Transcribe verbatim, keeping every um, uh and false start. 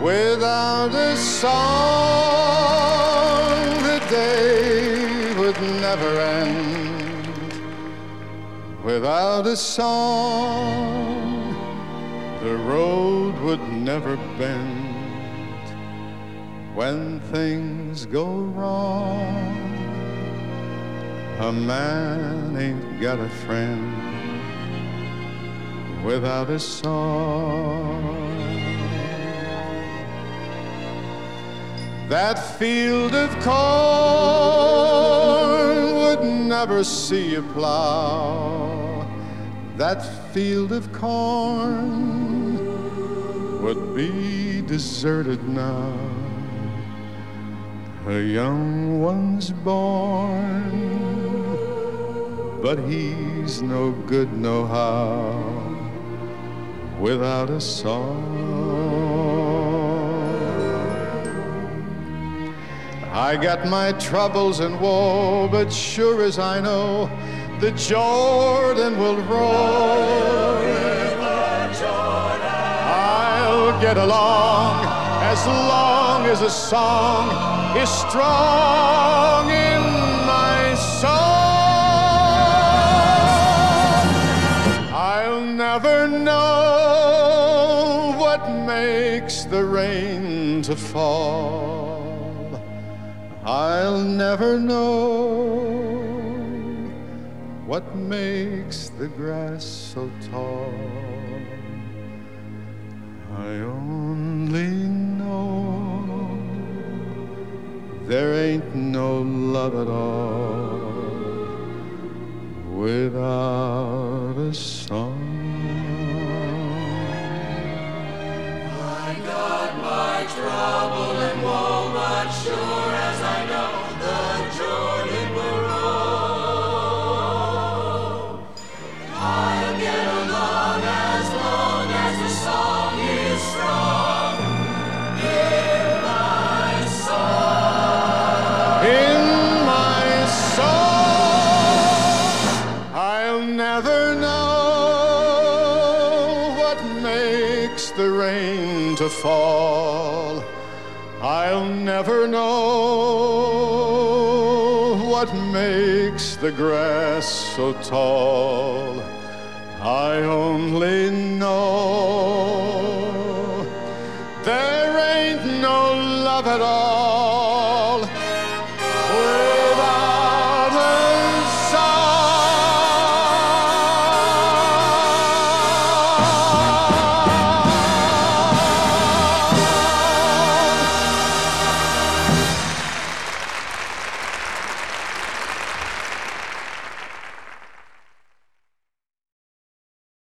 Without a song, the day would never end. Without a song, the road would never bend. When things go wrong, a man ain't got a friend without a song. That field of corn would never see a plow. That field of corn would be deserted now. A young one's born, but he's no good no how without a song. I got my troubles and woe, but sure as I know, the Jordan will roll. I'll get along as long as a song is strong in my soul. I'll never know what makes the rain to fall. I'll never know what makes the grass so tall. I only know there ain't no love at all without a song. I got my trouble and woe, but sure as I know, the Jordan will roll. I'll get along as long as the song is strong in my soul. In my soul, I'll never know what makes the rain to fall. I'll never know what makes the grass so tall. I only know there ain't no love at all